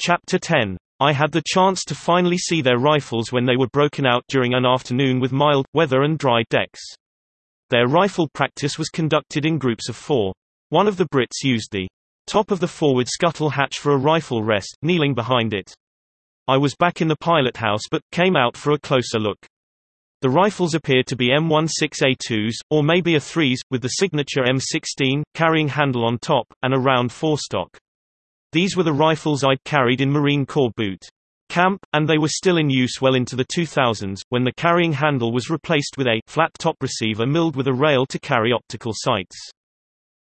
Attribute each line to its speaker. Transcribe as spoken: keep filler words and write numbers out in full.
Speaker 1: Chapter ten. I had the chance to finally see their rifles when they were broken out during an afternoon with mild weather and dry decks. Their rifle practice was conducted in groups of four. One of the Brits used the top of the forward scuttle hatch for a rifle rest, kneeling behind it. I was back in the pilot house but came out for a closer look. The rifles appeared to be M sixteen A twos, or maybe A threes, with the signature M sixteen, carrying handle on top, and a round forestock. These were the rifles I'd carried in Marine Corps boot camp, and they were still in use well into the two thousands, when the carrying handle was replaced with a flat-top receiver milled with a rail to carry optical sights.